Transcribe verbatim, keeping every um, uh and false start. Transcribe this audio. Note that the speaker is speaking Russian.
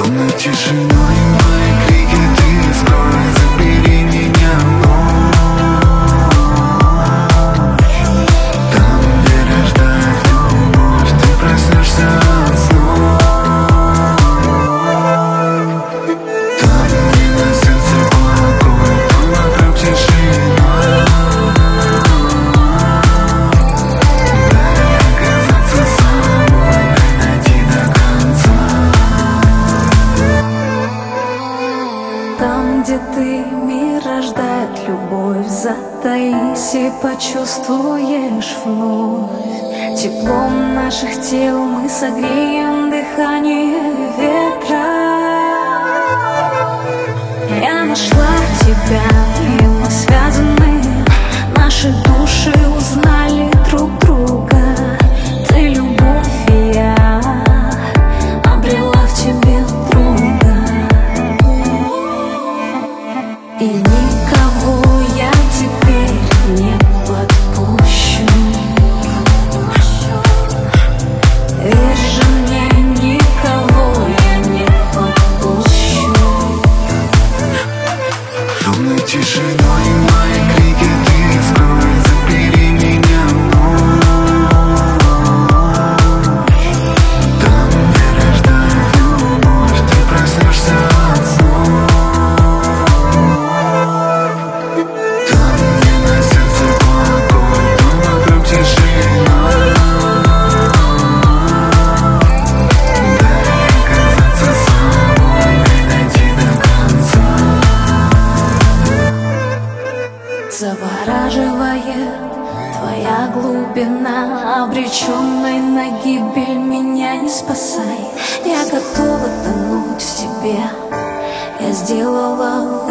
Томной тишиной мои крики ты скрой, забери меня в ночь. Там, где рождает любовь, ты проснешься от снов. Там, где на сердце покой, там вокруг тишина. Дай оказаться собой, дай найти до конца. Там, где ты, мир рождает любовь, затаись и почувствуешь вновь. Теплом наших тел мы согреем дыхание ветра. Я нашла тебя, и мы связаны. Наши души узнали друг друга. Ты любовь, и я обрела в тебе друга. И никого я теперь не подпущу. Верь же мне, никого я не подпущу. Томной тишиной мои крики ты скрой, забери меня в ночь. Там, где рождает любовь, ты проснешься от снов. Там, где на сердце покой, там вокруг тишина. Дай оказаться собой, дай найти до конца. Завораживает твоя глубина, обреченной на гибель меня не спасай. Я готова тонуть в тебе, я сделала